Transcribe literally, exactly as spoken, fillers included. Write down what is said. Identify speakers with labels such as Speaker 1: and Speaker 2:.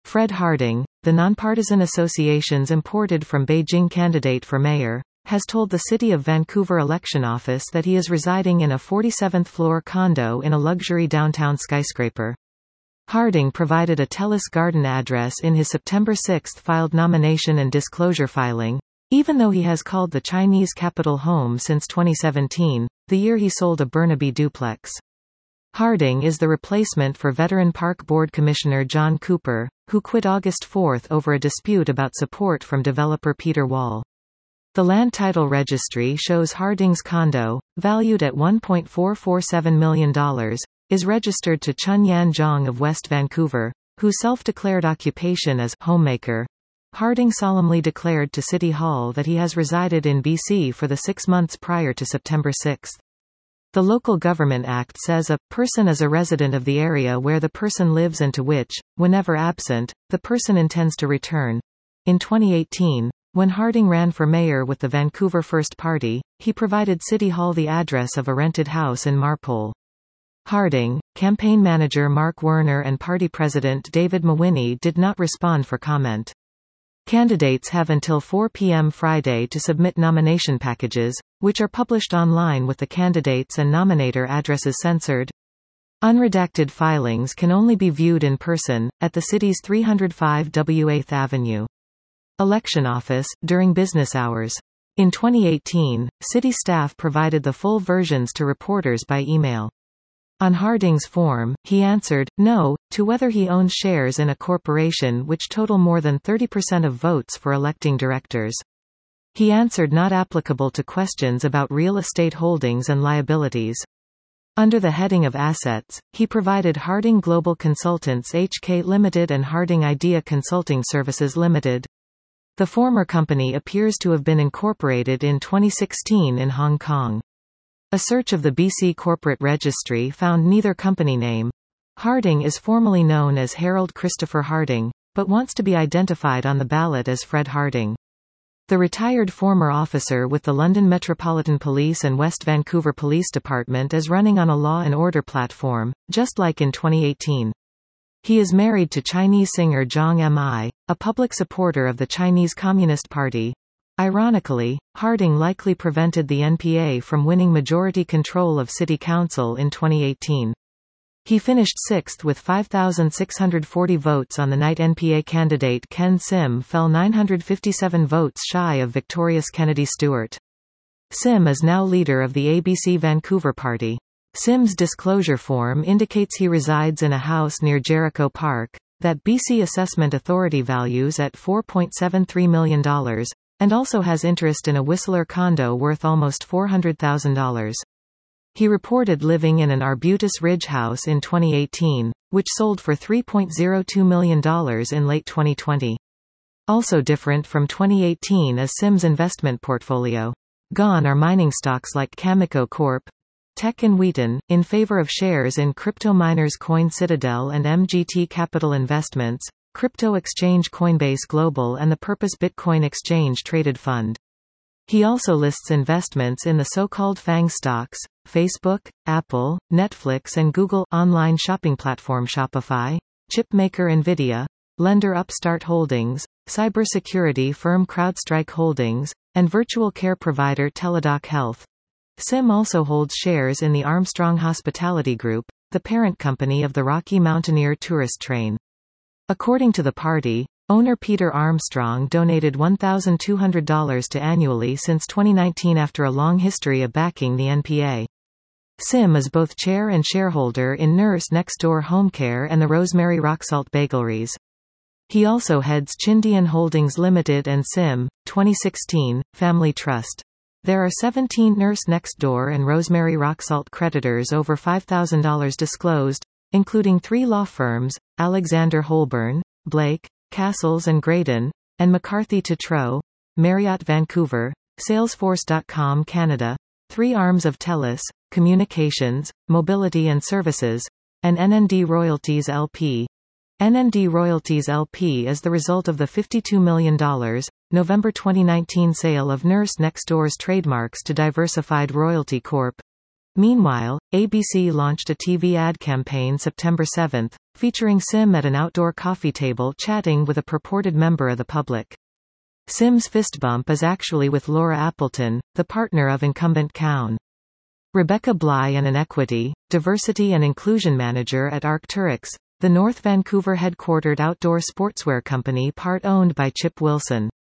Speaker 1: Fred Harding, the nonpartisan association's imported from Beijing candidate for mayor, has told the City of Vancouver election office that he is residing in a forty-seventh floor condo in a luxury downtown skyscraper. Harding provided a Telus Garden address in his September sixth filed nomination and disclosure filing, even though he has called the Chinese capital home since twenty seventeen, the year he sold a Burnaby duplex. Harding is the replacement for Veteran Park Board Commissioner John Cooper, who quit August fourth over a dispute about support from developer Peter Wall. The Land Title Registry shows Harding's condo, valued at one point four four seven million dollars, is registered to Chun Yan Zhang of West Vancouver, whose self-declared occupation is homemaker. Harding solemnly declared to City Hall that he has resided in B C for the six months prior to September sixth. The Local Government Act says a person is a resident of the area where the person lives and to which, whenever absent, the person intends to return. In twenty eighteen, when Harding ran for mayor with the Vancouver First Party, he provided City Hall the address of a rented house in Marpole. Harding, campaign manager Mark Werner and party president David Mawhinney did not respond for comment. Candidates have until four p m Friday to submit nomination packages, which are published online with the candidates and nominator addresses censored. Unredacted filings can only be viewed in person, at the city's three oh five W eighth Avenue. Election office, during business hours. In twenty eighteen, city staff provided the full versions to reporters by email. On Harding's form, he answered, no, to whether he owns shares in a corporation which total more than thirty percent of votes for electing directors. He answered not applicable to questions about real estate holdings and liabilities. Under the heading of assets, he provided Harding Global Consultants H K Limited and Harding Idea Consulting Services Limited. The former company appears to have been incorporated in twenty sixteen in Hong Kong. A search of the B C Corporate Registry found neither company name. Harding is formally known as Harold Christopher Harding, but wants to be identified on the ballot as Fred Harding. The retired former officer with the London Metropolitan Police and West Vancouver Police Department is running on a law and order platform, just like in twenty eighteen. He is married to Chinese singer Zhang Mi, a public supporter of the Chinese Communist Party. Ironically, Harding likely prevented the N P A from winning majority control of City Council in twenty eighteen. He finished sixth with five thousand six hundred forty votes on the night N P A candidate Ken Sim fell nine hundred fifty-seven votes shy of victorious Kennedy Stewart. Sim is now leader of the A B C Vancouver Party. Sim's disclosure form indicates he resides in a house near Jericho Park, that B C Assessment Authority values at four point seven three million dollars, and also has interest in a Whistler condo worth almost four hundred thousand dollars. He reported living in an Arbutus Ridge house in twenty eighteen, which sold for three point zero two million dollars in late twenty twenty. Also different from twenty eighteen is Sim's investment portfolio. Gone are mining stocks like Cameco Corp, Teck and Wheaton, in favor of shares in crypto miners Coin Citadel and M G T Capital Investments, crypto exchange Coinbase Global and the Purpose Bitcoin Exchange Traded Fund. He also lists investments in the so-called FANG stocks, Facebook, Apple, Netflix and Google, online shopping platform Shopify, chip maker Nvidia, lender Upstart Holdings, cybersecurity firm CrowdStrike Holdings, and virtual care provider Teladoc Health. Sim also holds shares in the Armstrong Hospitality Group, the parent company of the Rocky Mountaineer tourist train. According to the party, owner Peter Armstrong donated one thousand two hundred dollars to annually since twenty nineteen after a long history of backing the N P A. Sim is both chair and shareholder in Nurse Next Door Home Care and the Rosemary Rocksalt Bagelries. He also heads Chindian Holdings Limited and Sim, twenty sixteen, Family Trust. There are seventeen Nurse Next Door and Rosemary Rocksalt creditors over five thousand dollars disclosed, including three law firms, Alexander Holborn, Blake, Castles and Graydon, and McCarthy Tetreault, Marriott Vancouver, Salesforce dot com Canada, three arms of Telus, Communications, Mobility and Services, and N N D Royalties L P. N N D Royalties L P is the result of the fifty-two million dollars, November twenty nineteen sale of Nurse Next Door's trademarks to Diversified Royalty Corp. Meanwhile, A B C launched a T V ad campaign September seventh, featuring Sim at an outdoor coffee table chatting with a purported member of the public. Sim's fist bump is actually with Laura Appleton, the partner of incumbent Cowan. Rebecca Bly and an Equity, Diversity and Inclusion Manager at Arc'teryx, the North Vancouver headquartered outdoor sportswear company part owned by Chip Wilson.